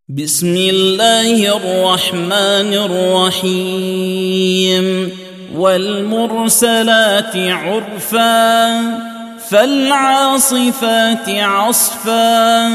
بسم الله الرحمن الرحيم والمرسلات عرفا فالعاصفات عصفا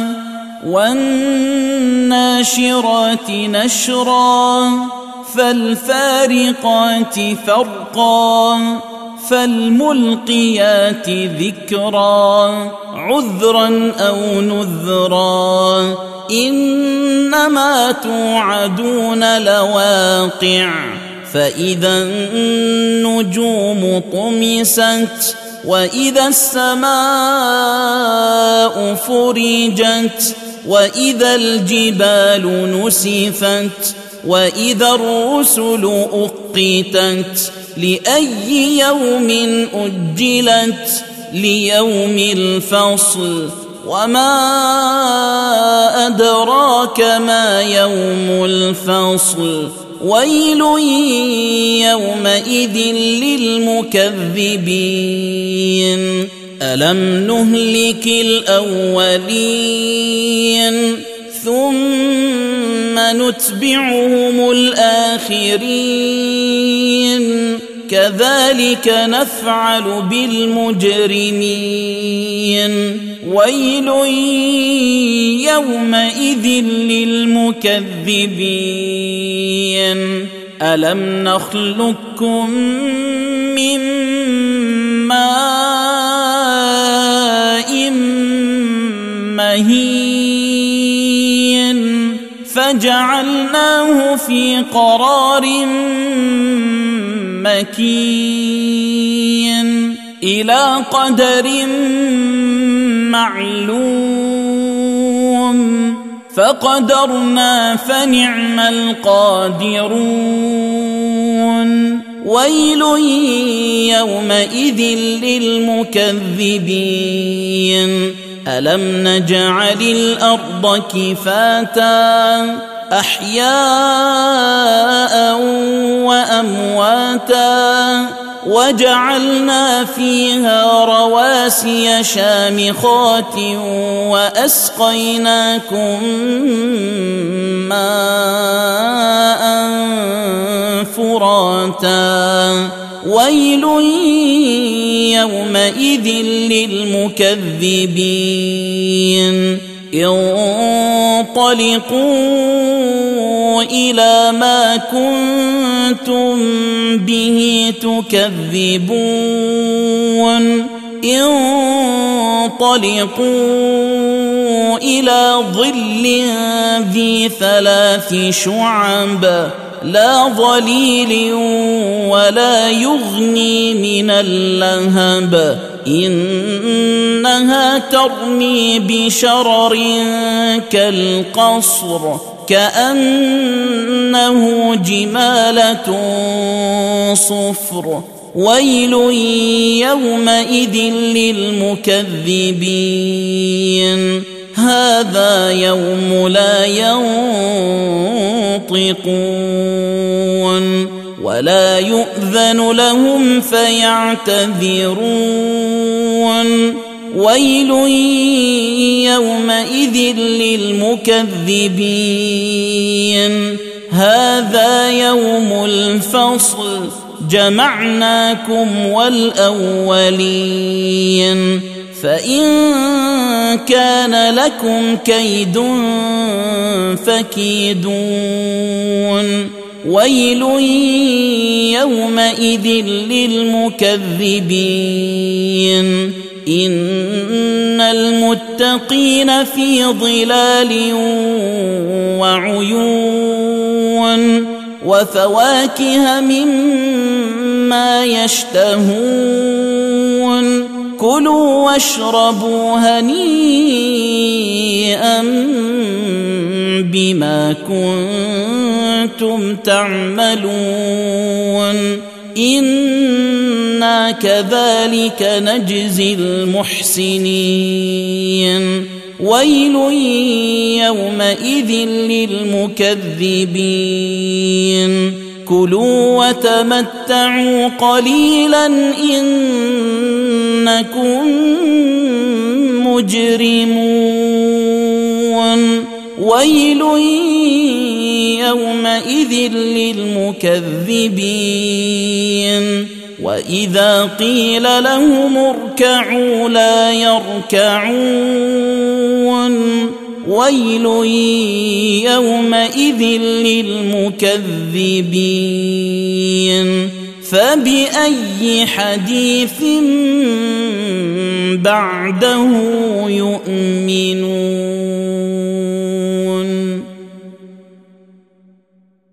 والناشرات نشرا فالفارقات فرقا فالملقيات ذكرا عذرا أو نذرا إنما توعدون لواقع فإذا النجوم طمست وإذا السماء فرجت وإذا الجبال نسفت وإذا الرسل أقتت لأي يوم أجلت ليوم الفصل وما أدراك ما يوم الفصل ويل يومئذ للمكذبين ألم نهلك الأولين ثم نتبعهم الآخرين كذلك نفعل بالمجرمين ويل يومئذ للمكذبين ألم نخلقكم من ماء مهين فجعلناه في قرار مكين إلى قدر معلوم فقدرنا فنعم القادرون ويل يومئذ للمكذبين ألم نجعل الأرض كفاتا أحياء وأمواتا وجعلنا فيها رواسي شامخات وأسقيناكم ماء فراتا ويل يومئذ للمكذبين انطلقوا إلى ما كنتم به تكذبون انطلقوا إلى ظل ذي 3 شعب لا ظليل ولا يغني من اللهب إنها ترمي بشرر كالقصر كأنه جمالة صفر ويل يومئذ للمكذبين هذا يوم لا ينطقون ولا يؤذن لهم فيعتذرون ويل يومئذ للمكذبين هذا يوم الفصل جمعناكم والأولين فإن كان لكم كيد فكيدون ويل يومئذ للمكذبين إن المتقين في ظلال وعيون وفواكه مما يشتهون كلوا واشربوا هنيئا بما كنتم تعملون إنا كذلك نجزي المحسنين ويل يومئذ للمكذبين كلوا وتمتعوا قليلا إنكم مجرمون ويل يومئذ للمكذبين وإذا قيل لهم اركعوا لا يركعون ويل يومئذ للمكذبين فبأي حديث بعده يؤمنون